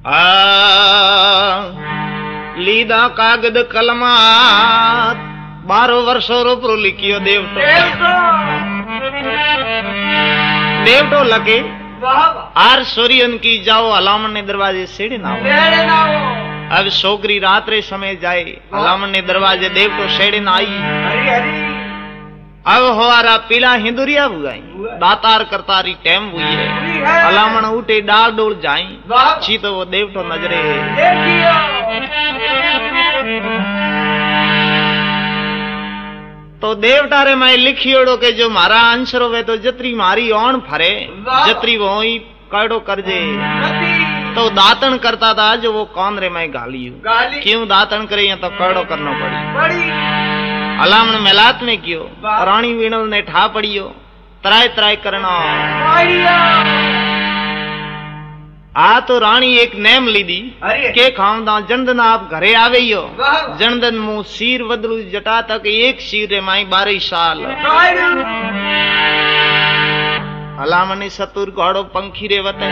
લીધા કાગદ કલમાત 12 વર્ષો રૂપરો લીખ્યો દેવટો લખે आर सूर्यन की जाओ अलामन ने दरवाजे सेड़े ना अब छोकरी रात्रे समय जाए अलामन ने दरवाजे देव तो सेड़े ना आई अब हमारा पीला हिंदुरिया हुआ दातार करतारी टैम हुई है अलामन उठे डाल डोल जाए ची तो वो देव तो नजरे तो देवटारे में लिखियोड़ो के जो मारा अंश रोवे तो जत्री मारी ओण फरे जत्री वो ही कड़ो कर जे तो दातन करता था जो वो कौन रे मैं गाली क्यों दातन करे तो कड़ो करना पड़ी अलामन मेलात में क्यों रानी वीणल ने ठा पड़ियो त्राय त्राय करना आ तो रानी एक नेम लीधी के खावदा जनदन आप घरे आवेयो जनदन मुंह सीर वदलू जटा तक एक सीर रे माई 12 साल अलामनी सतुर घोड़ो पंखी रे वते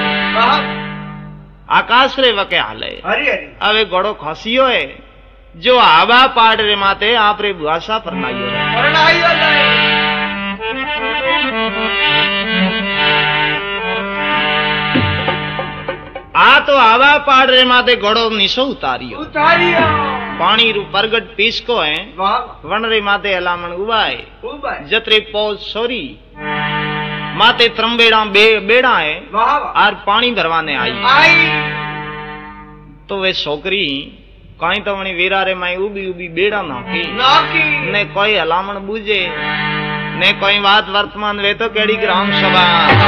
आकाश रे वके हाले अवे घोड़ो खसियो है जो आवा पाड़ रे माते आप रे बुआसा फरनाइयो आ तो आवा पाड़ रे माते घोड़ो निशो उतारियो पानी रू परगट पीसको है वन रे माते अलामन उबाए जतरे पौज सोरी माते त्रंबेड़ा बेड़ा है और पानी भरवाने आई तो वे छोकरी कहीं तो वनी वीरा रे माई उबी उबी बेड़ा नाकी ने कोई अलामन बूझे ने कोई बात वर्तमान वे तो केड़ी ग्राम सभा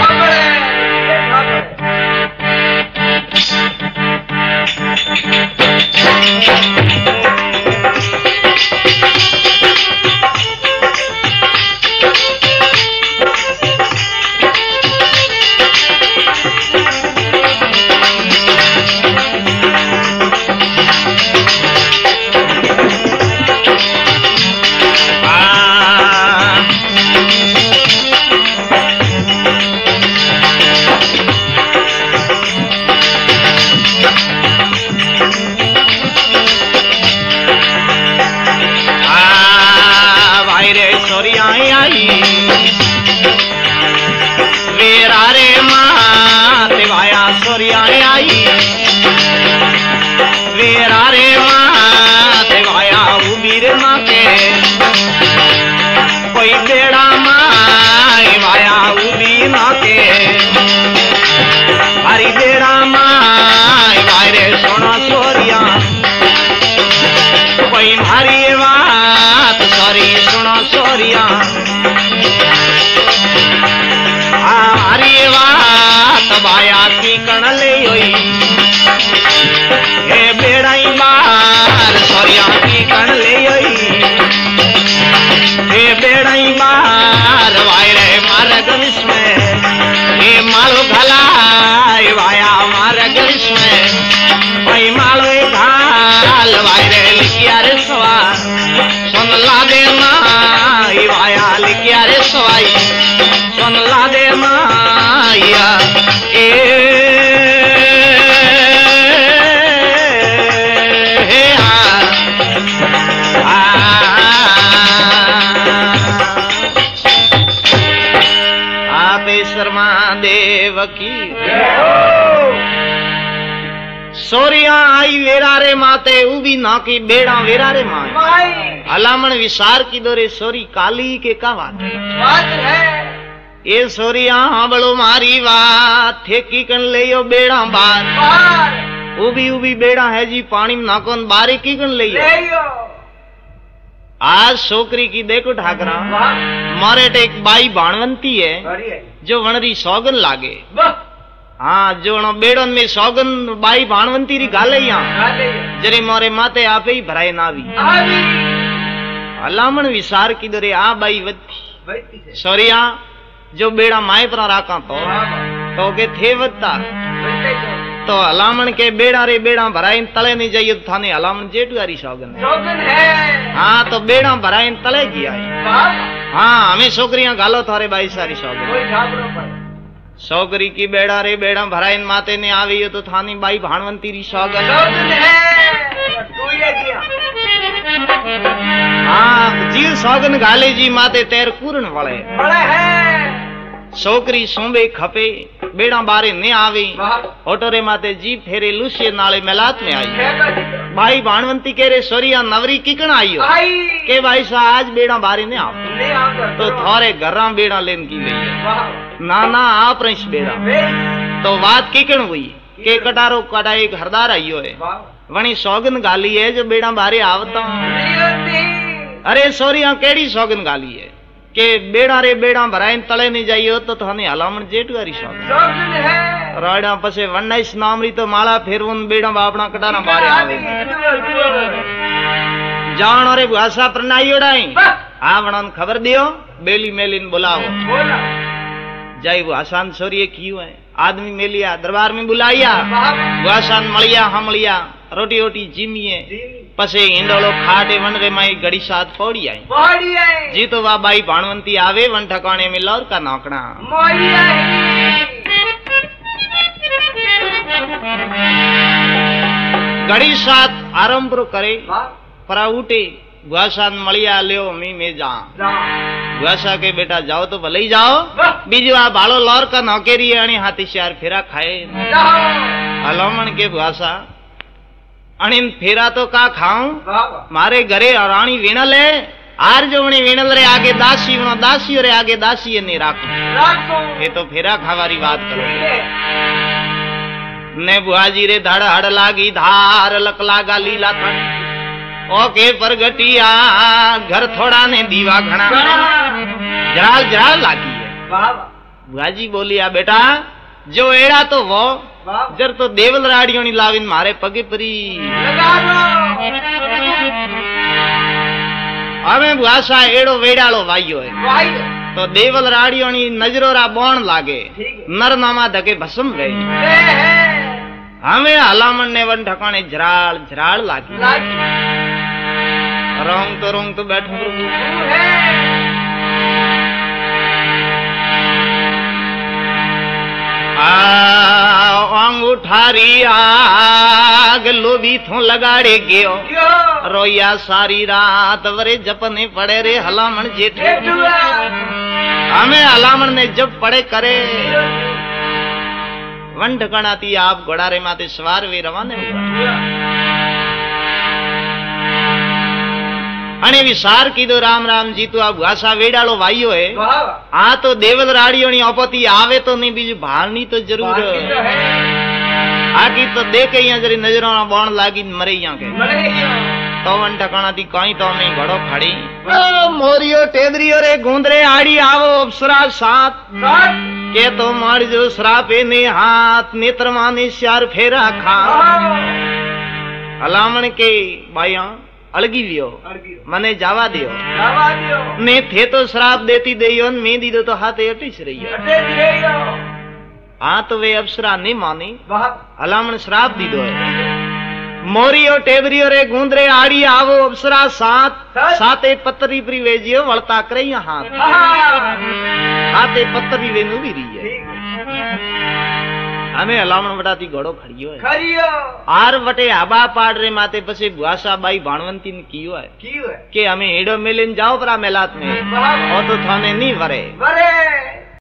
सोरिया आई वेरारे माते उबी नाकी बेड़ा वेरारे माए अलामन विसार की दोरे सोरी काली के का बात है ये सोरिया बड़ो मारी बात ठेकी कन ले यो बेड़ा बार उबी उबी बेड़ा है जी पानी में नाकोन बारी की कन ले यो आज छोकरी की देखो ठाकरा मारे एक बाई बाणवंती है जो वनरी सौगन लागे हाँ जो बेड़न में सौगन बाई भाणवंती री गाले जरे मोरे माते आपे ही भराए नावी अलामन विसार की दरे आ बाई वत्ती सोरिया जो बेड़ा माए पर राका तो के थे वत्ता तो अलामन के बेड़ा रे बेड़ा भराए तले नहीं जाइए थाने अलामन जेठुआरी सौगन है हाँ तो बेड़ा भराए तले किया हाँ हमें छोकरियां गालो थारे बाई सारी सौगन सोगरी की बेड़ा रे बेड़ा भराइन माते ने आवी तो थानी बाई भाणवंती री सौगन हाँ जीव सौगन घाले जी माते तेर पूर्ण वळे सोकरी सोंबे खपे बेड़ा बारे ने आवे ओटोरे माते जी फेरे लुसिए नाले मेलात में आई भाई भाणवंती के रे सोरिया नवरी किकण आईयो के भाई सा आज बेड़ा बारे ने आव तो थारे घरा बेड़ा लेन की गई ना ना आप रहीश बेड़ा तो बात किकण हुई के कटारो कटा एक हरदार आईयो है वणी सौगन गाली है जो बेड़ा बारे आवता अरे सोरिया केड़ी सौगन गाली है के बेड़ा रे बेड़ा भराइन तले नहीं जाइयो तो थाने हलामण जेटवारी सौगन है राडा पसे 19 नामरी तो माला फेरवन बेड़ा बापना कटाना बारे आवे जान रे भाषा प्रणायोड़ाई आवणन खबर दियो बेली मेलिन बुलाओ जाई वो आसान सोरिये कियो है आदमी मेलिया दरबार में बुलाया वो आसान मलिया हमलिया रोटी रोटी जिमिए पसे इंडोलो खाटे वन रे माई गड़ी साथ पौड़ी आई जी तो वा बाई भाणवंती आवे वन ठकाने में लौर का नौकड़ा गड़ी साथ आरंभ करे परा उठे गुआसान मलिया लियो मी में जा गुआसा के बेटा जाओ तो भले ही जाओ बीजी आ भालो लौर का नौकेरी अणी हाथी श्यार फेरा खाए हलोमण के गुआसा अणिन फेरा तो का खाऊं मारे घरे रानी वीणल है आर जो वणी वीणल रे आगे दासी वणो दासी रे आगे दासी ने राखो ये तो फेरा खावारी बात करो ने बुआजी रे धड़ हड़ लागी धार लक लागा लीला थन ओके परगटिया घर थोड़ा ने दीवा घना जराल जराल लागी है बुआजी बोलिया बेटा जो एड़ा तो वो जर तो देवल राडियों नी लाविन मारे पगे परी हमें बुआसा एड़ो वेड़ालो वाइयो है तो देवल राडियों नी नजरो रा बोण लागे नर नामा धके भस्म गई हमें हलामण ने वन ठकाने झराल झराल लागी रोंग तो बैठो अंगूठारी आग लोभी थो लगाड़े गयो रोया सारी रात वरे जपने पड़े रे हलामण जेठे हमें हलामण ने जब पड़े करे वन ढकणाती आप घोड़ारे माते सवार वे रवाने हुआ अने विसार कीधो राम राम जी तो आप घासा वेड़ालो वाइयो है आ तो देवल राडियों नी आपत्ति आवे तो नहीं बीजू भालनी तो जरूर आकी तो देखे यहाँ जरी नजरों ना बोण लागी मरे यहाँ के तो वन ठकाना थी कहीं तो नहीं घड़ो खड़ी मोरियो टेदरियो रे गूंदरे आड़ी आवो अप्सरा साथ के तो मार जो श्रापे ने हाथ नेत्र माने श्यार फेरा खा हलामण के बाया अड़गी लियो मने जावा दियो ने थे तो श्राप देती देयो मैं दी दो तो हाथे अटिस रही हाँ तो वे अप्सरा नहीं मानी हलामण श्राप दी दो है मोरियो टेबरियो रे गूंदरे आड़ी आवो अप्सरा साथ साते पत्तरी प्री वेजियो वळता करे हाथ हाथे पत्तरी वे नु भी रही है हमें हलामण वटाती घोड़ो खड़ियो है आर वटे आबा पाड़ रे माते पसे बुआसा बाई भाणवंती ने कियो है के हमें एडो मेलिन जाओ परा मेलात में और तो थाने नहीं वरे